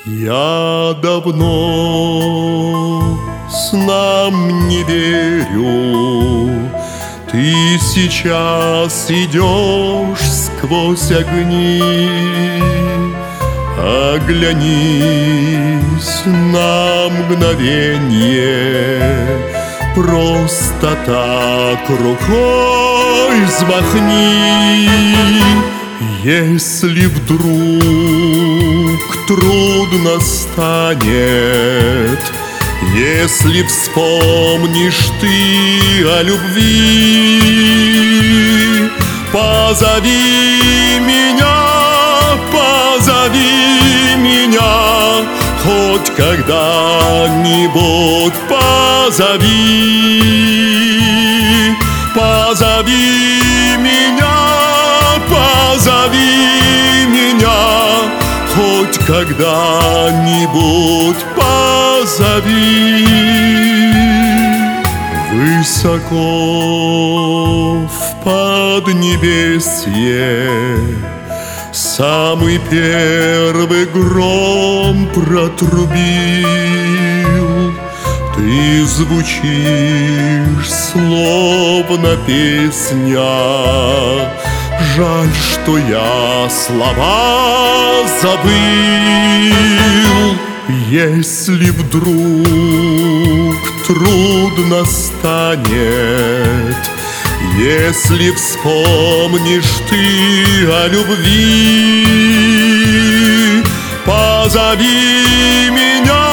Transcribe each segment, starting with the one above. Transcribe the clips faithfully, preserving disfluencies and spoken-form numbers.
Я давно снам не верю, ты сейчас идешь сквозь огни. Оглянись на мгновенье, просто так рукой взмахни. Если вдруг трудно станет, если вспомнишь ты о любви, позови меня, позови меня, хоть когда-нибудь позови, позови меня, позови меня, хоть когда-нибудь позови. Высоко в поднебесье самый первый гром протрубил. Ты звучишь словно песня, жаль, что я слова забыл. Если вдруг трудно станет, если вспомнишь ты о любви, позови меня,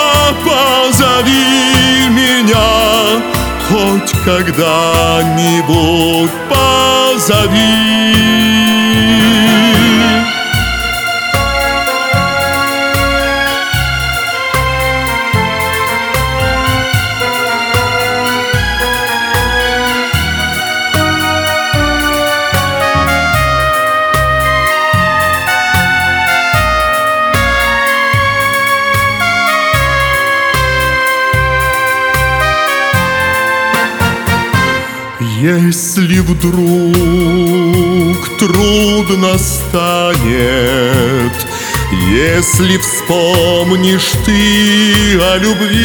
позови меня, хоть когда-нибудь позови. Если вдруг трудно станет, если вспомнишь ты о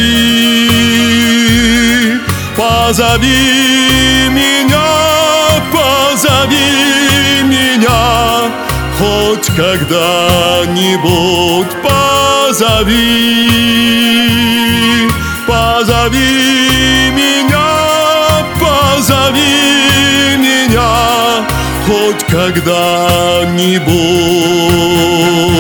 любви, позови меня, позови меня, хоть когда-нибудь позови, позови меня, позови меня, хоть когда-нибудь.